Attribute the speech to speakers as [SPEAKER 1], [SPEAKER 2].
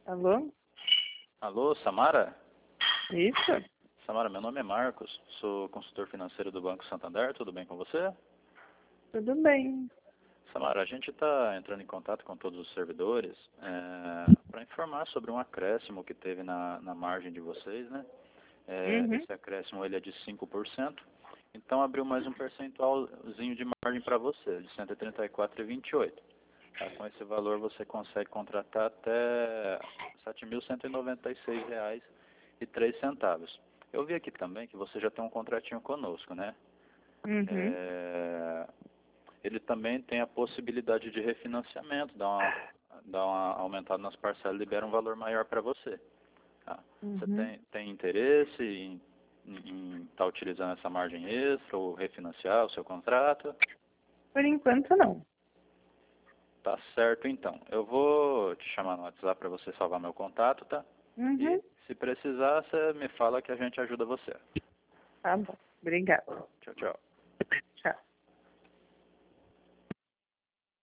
[SPEAKER 1] Alô?
[SPEAKER 2] Alô, Samara?
[SPEAKER 1] Isso?
[SPEAKER 2] Samara, meu nome é Marcos, sou consultor financeiro do Banco Santander, tudo bem com você?
[SPEAKER 1] Tudo bem.
[SPEAKER 2] Samara, a gente está entrando em contato com todos os servidores para informar sobre um acréscimo que teve na margem de vocês, né? Esse acréscimo ele é de 5%, então abriu mais um percentualzinho de margem para você, de 134,28. Tá? Com esse valor você consegue contratar até R$ 7.196,03. Eu vi aqui também que você já tem um contratinho conosco, né? Ele também tem a possibilidade de refinanciamento, dá uma aumentada nas parcelas, libera um valor maior para você. Tá? Você tem interesse em estar utilizando essa margem extra ou refinanciar o seu contrato?
[SPEAKER 1] Por enquanto, não.
[SPEAKER 2] Tá certo, então. Eu vou te chamar no WhatsApp para você salvar meu contato, tá? E se precisar, você me fala que a gente ajuda você.
[SPEAKER 1] Tá bom. Obrigada.
[SPEAKER 2] Tchau, tchau.